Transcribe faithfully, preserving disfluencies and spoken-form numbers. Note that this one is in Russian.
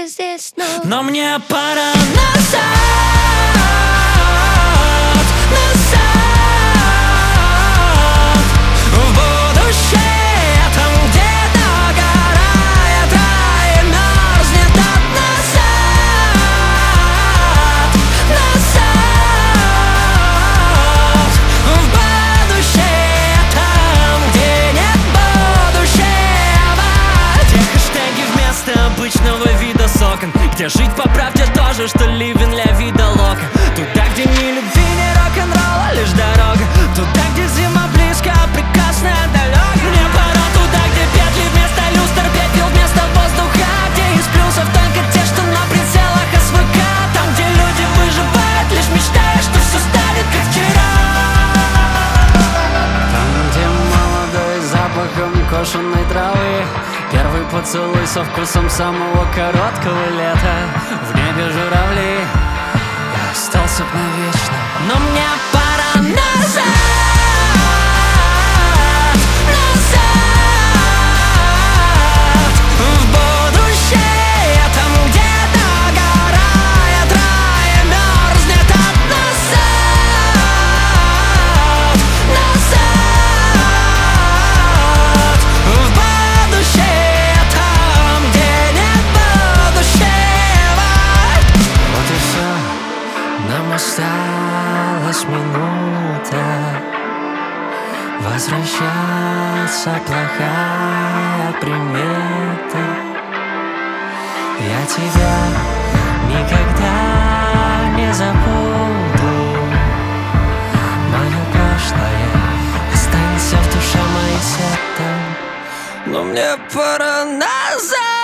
где здесь снова. Но мне пора назад, назад, в будущее, там, где догорает рай и мерзнет от назад, назад, в будущее, там, где нет будущего. Где хэштеги вместо обычного вида с окон, где жить по правде тоже, что ливен ля вида лока. Туда, где ни любви, ни рок-н-ролла, лишь дорога. Туда, где зима близко, а прекрасная далека. Мне пора туда, где петли вместо люстр, пепел вместо воздуха, где из плюсов только те, что на прицелах СВК. Там, где люди выживают, лишь мечтая, что все станет как вчера. Там, где молодой запахом кошенной травы, первый поцелуй со вкусом самого короткого лета. В небе журавли, я остался б навечно. Но мне пора назад, назад, в будущее, там, где догорает рай и мерзнет от назад, назад, в будущее, там, где нет будущего. Вот и все, нам осталась минута. Возвращаться плохая примета. Я тебя никогда не забуду. Мое прошлое останется в душе моей светом. Но мне пора назад.